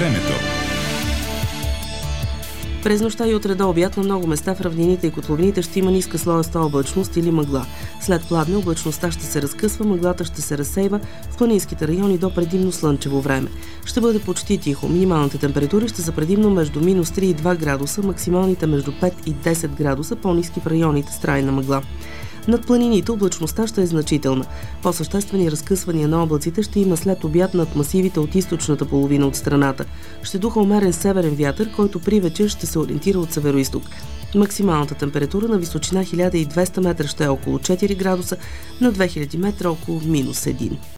Времето. През нощта и утре до обяд на много места в равнините и котловините ще има ниска слоеста облачност или мъгла. След пладне облачността ще се разкъсва, мъглата ще се разсейва в планинските райони до предимно слънчево време. Ще бъде почти тихо. Минималните температури ще са предимно между минус 3 и 2 градуса, максималните между 5 и 10 градуса, по-ниски в районите с трайна мъгла. Над планините облачността ще е значителна. По-съществени разкъсвания на облаците ще има след обяд над масивите от източната половина от страната. Ще духа умерен северен вятър, който при вечер ще се ориентира от североизток. Максималната температура на височина 1200 метра ще е около 4 градуса, на 2000 метра около минус 1.